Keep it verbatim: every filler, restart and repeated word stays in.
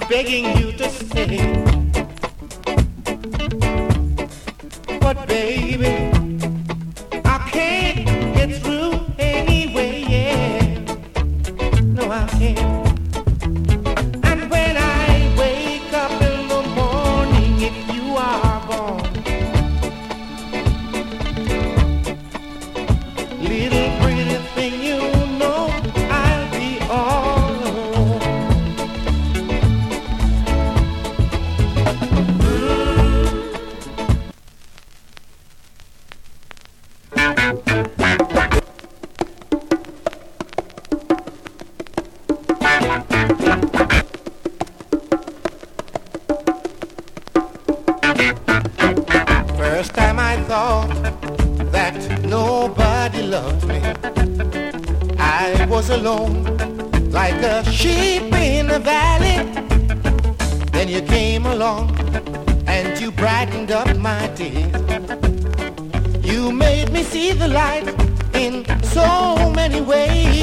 begging you to stay. But baby, I can't get through anyway, yeah. No, I can't. And when I wake up in the morning, if you are gone, little pretty thing, you know I'll be all alone. First time I thought that nobody loved me, I was alone like a sheep in the valley. Then you came along and you brightened up my days. You made me see the light in so many ways.